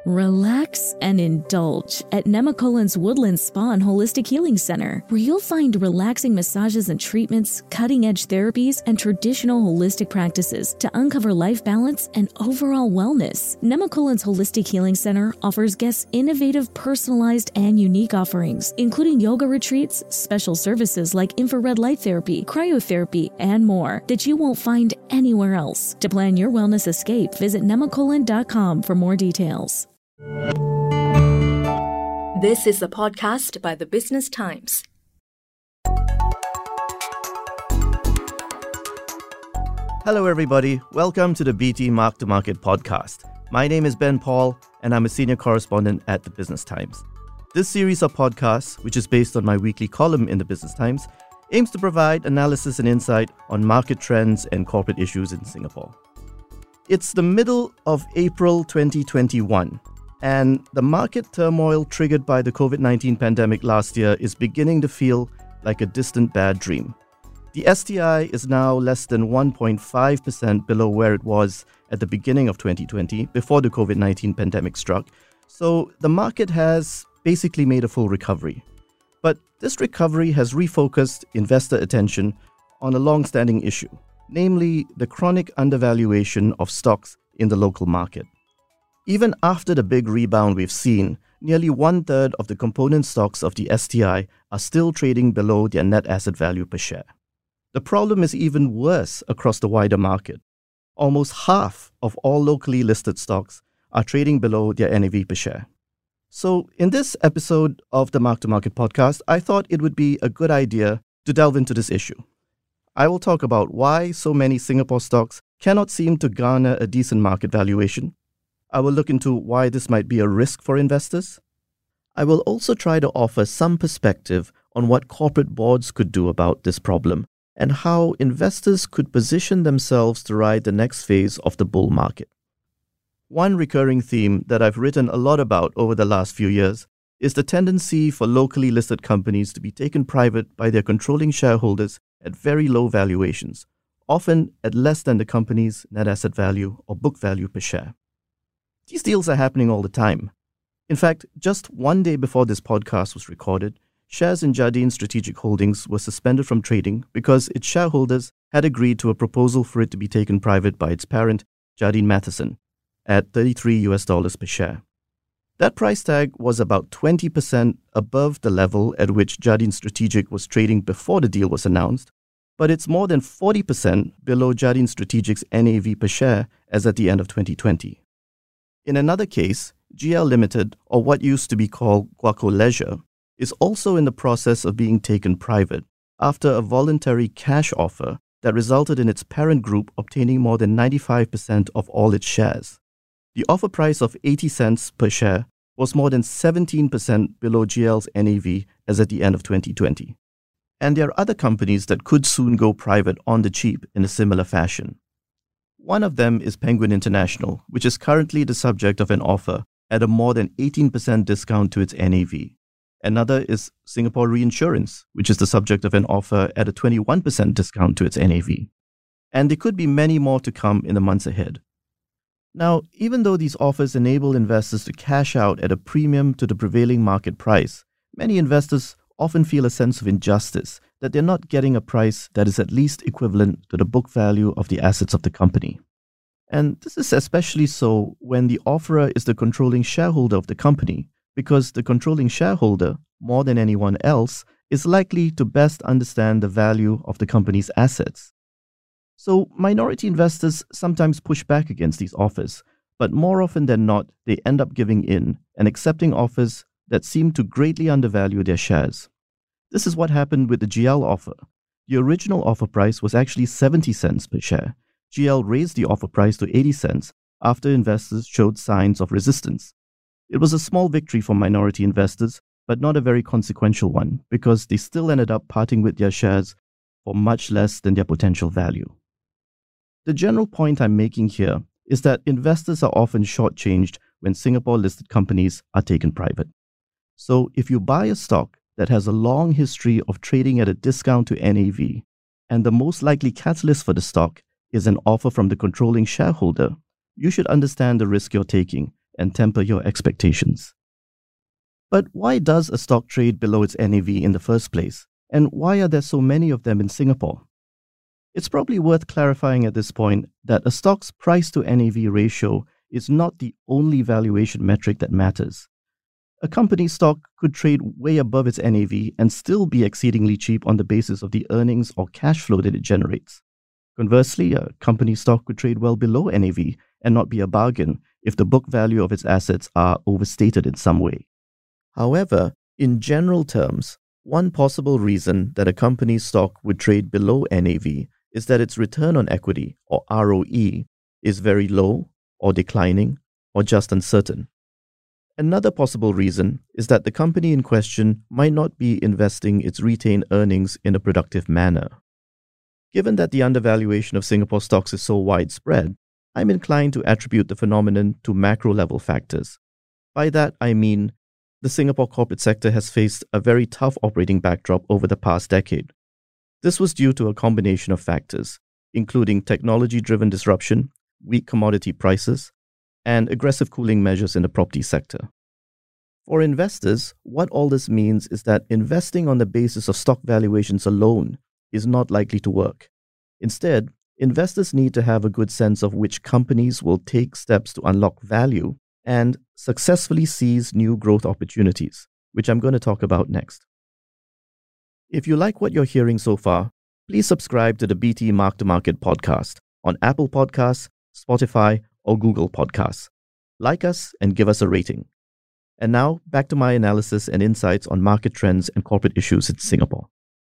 Relax and indulge at Nemacolin's Woodland Spa and Holistic Healing Center, where you'll find relaxing massages and treatments, cutting-edge therapies, and traditional holistic practices to uncover life balance and overall wellness. Nemacolin's Holistic Healing Center offers guests innovative, personalized, and unique offerings, including yoga retreats, special services like infrared light therapy, cryotherapy, and more that you won't find anywhere else. To plan your wellness escape, visit nemacolin.com for more details. This is a podcast by the Business Times. Hello everybody, welcome to the BT Mark to Market podcast. My name is Ben Paul and I'm a senior correspondent at the Business Times. This series of podcasts, which is based on my weekly column in the Business Times, aims to provide analysis and insight on market trends and corporate issues in Singapore. It's the middle of April 2021. And the market turmoil triggered by the COVID-19 pandemic last year is beginning to feel like a distant bad dream. The STI is now less than 1.5% below where it was at the beginning of 2020, before the COVID-19 pandemic struck. So the market has basically made a full recovery. But this recovery has refocused investor attention on a long-standing issue, namely the chronic undervaluation of stocks in the local market. Even after the big rebound we've seen, nearly one-third of the component stocks of the STI are still trading below their net asset value per share. The problem is even worse across the wider market. Almost half of all locally listed stocks are trading below their NAV per share. So in this episode of the Mark to Market podcast, I thought it would be a good idea to delve into this issue. I will talk about why so many Singapore stocks cannot seem to garner a decent market valuation. I will look into why this might be a risk for investors. I will also try to offer some perspective on what corporate boards could do about this problem and how investors could position themselves to ride the next phase of the bull market. One recurring theme that I've written a lot about over the last few years is the tendency for locally listed companies to be taken private by their controlling shareholders at very low valuations, often at less than the company's net asset value or book value per share. These deals are happening all the time. In fact, just one day before this podcast was recorded, shares in Jardine Strategic Holdings were suspended from trading because its shareholders had agreed to a proposal for it to be taken private by its parent, Jardine Matheson, at $33 per share. That price tag was about 20% above the level at which Jardine Strategic was trading before the deal was announced, but it's more than 40% below Jardine Strategic's NAV per share as at the end of 2020. In another case, GL Limited, or what used to be called Guaco Leisure, is also in the process of being taken private after a voluntary cash offer that resulted in its parent group obtaining more than 95% of all its shares. The offer price of 80 cents per share was more than 17% below GL's NAV as at the end of 2020. And there are other companies that could soon go private on the cheap in a similar fashion. One of them is Penguin International, which is currently the subject of an offer at a more than 18% discount to its NAV. Another is Singapore Reinsurance, which is the subject of an offer at a 21% discount to its NAV. And there could be many more to come in the months ahead. Now, even though these offers enable investors to cash out at a premium to the prevailing market price, many investors often feel a sense of injustice that they're not getting a price that is at least equivalent to the book value of the assets of the company. And this is especially so when the offerer is the controlling shareholder of the company, because the controlling shareholder, more than anyone else, is likely to best understand the value of the company's assets. So minority investors sometimes push back against these offers, but more often than not, they end up giving in and accepting offers that seem to greatly undervalue their shares. This is what happened with the GL offer. The original offer price was actually 70 cents per share. GL raised the offer price to 80 cents after investors showed signs of resistance. It was a small victory for minority investors, but not a very consequential one, because they still ended up parting with their shares for much less than their potential value. The general point I'm making here is that investors are often shortchanged when Singapore-listed companies are taken private. So if you buy a stock that has a long history of trading at a discount to NAV, and the most likely catalyst for the stock is an offer from the controlling shareholder, you should understand the risk you're taking and temper your expectations. But why does a stock trade below its NAV in the first place? And why are there so many of them in Singapore? It's probably worth clarifying at this point that a stock's price to NAV ratio is not the only valuation metric that matters. A company's stock could trade way above its NAV and still be exceedingly cheap on the basis of the earnings or cash flow that it generates. Conversely, a company's stock could trade well below NAV and not be a bargain if the book value of its assets are overstated in some way. However, in general terms, one possible reason that a company's stock would trade below NAV is that its return on equity, or ROE, is very low, or declining, or just uncertain. Another possible reason is that the company in question might not be investing its retained earnings in a productive manner. Given that the undervaluation of Singapore stocks is so widespread, I'm inclined to attribute the phenomenon to macro-level factors. By that, I mean the Singapore corporate sector has faced a very tough operating backdrop over the past decade. This was due to a combination of factors, including technology-driven disruption, weak commodity prices, and aggressive cooling measures in the property sector. For investors, what all this means is that investing on the basis of stock valuations alone is not likely to work. Instead, investors need to have a good sense of which companies will take steps to unlock value and successfully seize new growth opportunities, which I'm going to talk about next. If you like what you're hearing so far, please subscribe to the BT Mark to Market podcast on Apple Podcasts, Spotify, or Google Podcasts. Like us and give us a rating. And now, back to my analysis and insights on market trends and corporate issues in Singapore.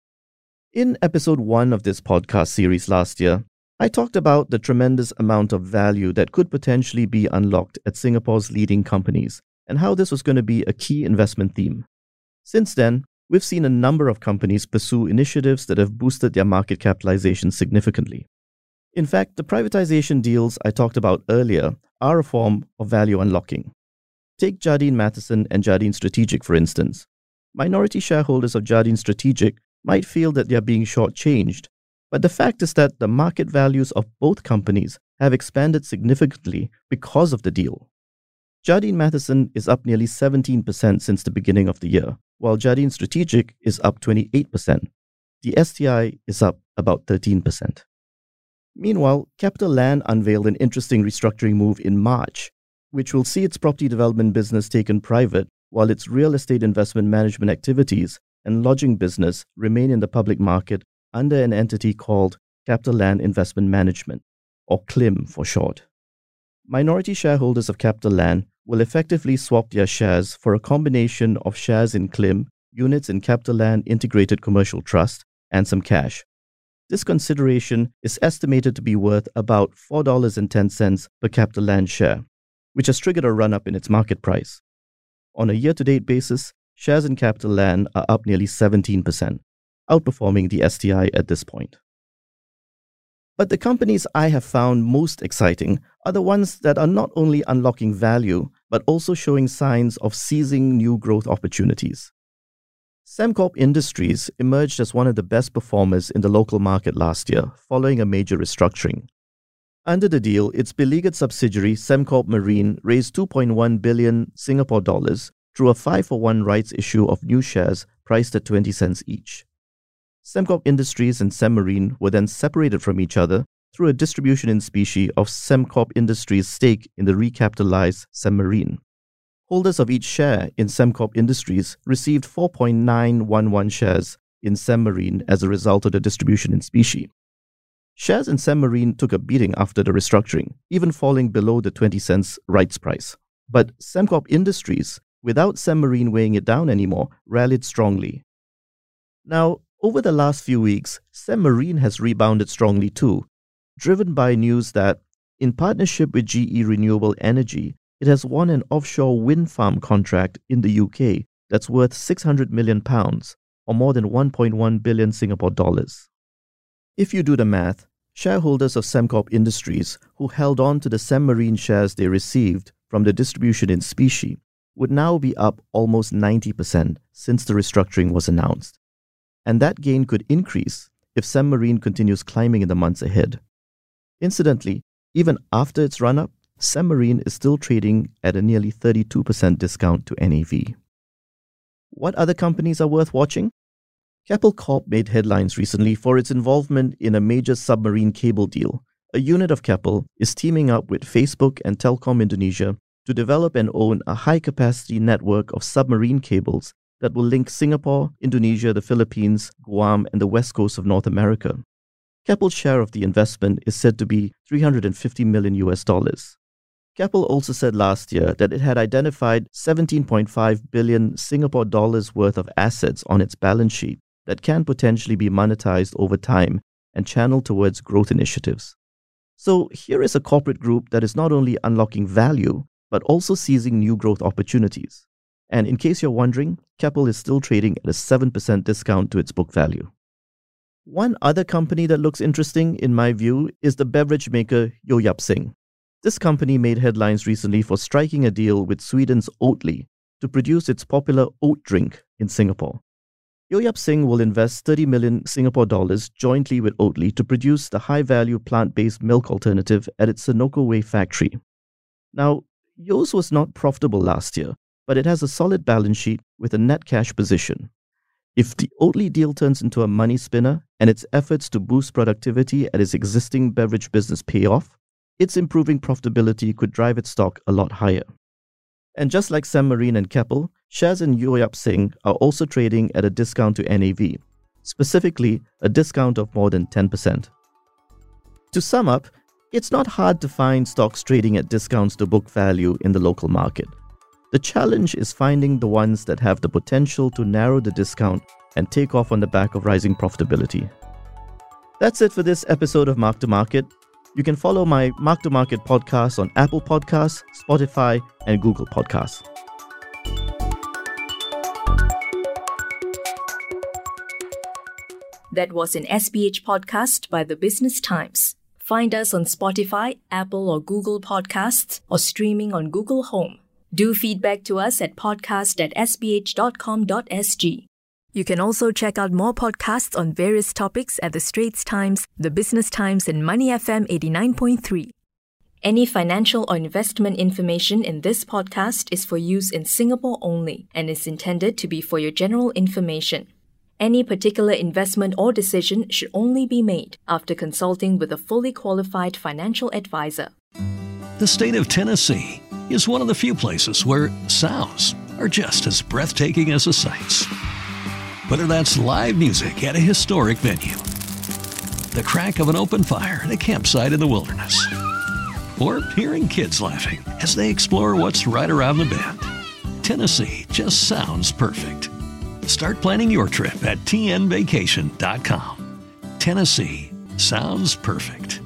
In episode 1 of this podcast series last year, I talked about the tremendous amount of value that could potentially be unlocked at Singapore's leading companies and how this was going to be a key investment theme. Since then, we've seen a number of companies pursue initiatives that have boosted their market capitalization significantly. In fact, the privatization deals I talked about earlier are a form of value unlocking. Take Jardine Matheson and Jardine Strategic, for instance. Minority shareholders of Jardine Strategic might feel that they are being shortchanged, but the fact is that the market values of both companies have expanded significantly because of the deal. Jardine Matheson is up nearly 17% since the beginning of the year, while Jardine Strategic is up 28%. The STI is up about 13%. Meanwhile, CapitaLand unveiled an interesting restructuring move in March, which will see its property development business taken private while its real estate investment management activities and lodging business remain in the public market under an entity called CapitaLand Investment Management, or CLIM for short. Minority shareholders of CapitaLand will effectively swap their shares for a combination of shares in CLIM, units in CapitaLand Integrated Commercial Trust, and some cash. This consideration is estimated to be worth about $4.10 per CapitaLand share, which has triggered a run-up in its market price. On a year-to-date basis, shares in CapitaLand are up nearly 17%, outperforming the STI at this point. But the companies I have found most exciting are the ones that are not only unlocking value, but also showing signs of seizing new growth opportunities. Sembcorp Industries emerged as one of the best performers in the local market last year, following a major restructuring. Under the deal, its beleaguered subsidiary, Sembcorp Marine, raised 2.1 billion Singapore dollars through a 5-for-1 rights issue of new shares priced at 20 cents each. Sembcorp Industries and Semmarine were then separated from each other through a distribution in specie of Sembcorp Industries' stake in the recapitalized Semmarine. Holders of each share in Sembcorp Industries received 4.911 shares in Semmarine as a result of the distribution in specie. Shares in Semmarine took a beating after the restructuring, even falling below the 20 cents rights price. But Sembcorp Industries, without Semmarine weighing it down anymore, rallied strongly. Now, over the last few weeks, Semmarine has rebounded strongly too, driven by news that, in partnership with GE Renewable Energy, it has won an offshore wind farm contract in the UK that's worth £600 million, or more than 1.1 billion Singapore dollars. If you do the math, shareholders of Sembcorp Industries who held on to the Semmarine shares they received from the distribution in specie would now be up almost 90% since the restructuring was announced. And that gain could increase if Semmarine continues climbing in the months ahead. Incidentally, even after its run-up, Sembmarine is still trading at a nearly 32% discount to NAV. What other companies are worth watching? Keppel Corp made headlines recently for its involvement in a major submarine cable deal. A unit of Keppel is teaming up with Facebook and Telkom Indonesia to develop and own a high-capacity network of submarine cables that will link Singapore, Indonesia, the Philippines, Guam, and the west coast of North America. Keppel's share of the investment is said to be $350 million. Keppel also said last year that it had identified 17.5 billion Singapore dollars worth of assets on its balance sheet that can potentially be monetized over time and channeled towards growth initiatives. So here is a corporate group that is not only unlocking value, but also seizing new growth opportunities. And in case you're wondering, Keppel is still trading at a 7% discount to its book value. One other company that looks interesting, in my view, is the beverage maker Yoyap Singh. This company made headlines recently for striking a deal with Sweden's Oatly to produce its popular oat drink in Singapore. Yoyap Singh will invest 30 million Singapore dollars jointly with Oatly to produce the high-value plant-based milk alternative at its Senoko Way factory. Now, Yo's was not profitable last year, but it has a solid balance sheet with a net cash position. If the Oatly deal turns into a money spinner and its efforts to boost productivity at its existing beverage business pay off, its improving profitability could drive its stock a lot higher. And just like Sembmarine and Keppel, shares in Yoyap Singh are also trading at a discount to NAV, specifically a discount of more than 10%. To sum up, it's not hard to find stocks trading at discounts to book value in the local market. The challenge is finding the ones that have the potential to narrow the discount and take off on the back of rising profitability. That's it for this episode of Mark to Market. You can follow my Mark to Market podcast on Apple Podcasts, Spotify, and Google Podcasts. That was an SPH podcast by the Business Times. Find us on Spotify, Apple or Google Podcasts, or streaming on Google Home. Do feedback to us at podcast@sph.com.sg. You can also check out more podcasts on various topics at The Straits Times, The Business Times, and Money FM 89.3. Any financial or investment information in this podcast is for use in Singapore only and is intended to be for your general information. Any particular investment or decision should only be made after consulting with a fully qualified financial advisor. The state of Tennessee is one of the few places where sounds are just as breathtaking as the sights. Whether that's live music at a historic venue, the crack of an open fire at a campsite in the wilderness, or hearing kids laughing as they explore what's right around the bend, Tennessee just sounds perfect. Start planning your trip at tnvacation.com. Tennessee sounds perfect.